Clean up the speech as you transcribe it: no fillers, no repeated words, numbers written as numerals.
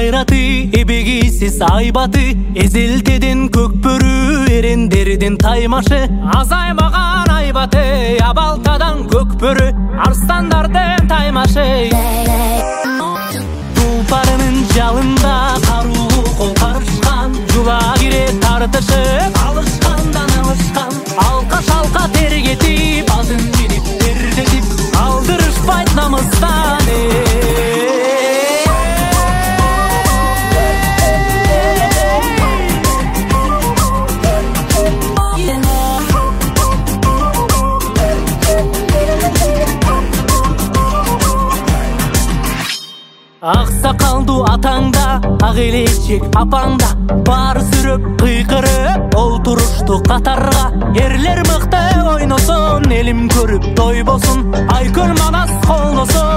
кайраты, эбегисиз айбаты, эзелтеден көкбөрү, эрендерден таймашы, азаймаган айбаты, абалтадан көкбөрү, арстандардын таймашы. Тулпарынын жалында каруу кол карышкан, жула кире тартышып, алышкандан алышкан, алка шалка тергетип, алдын минип тердетип, алдырышпайт намыстан. Ак сакалдуу атаңда, ак элечек апаңда, бар сүрөп кыйкырып олтурушту катарга. Эрлер мыкты ойносун, элим көрүп той болсун, айкөл манас колдосун.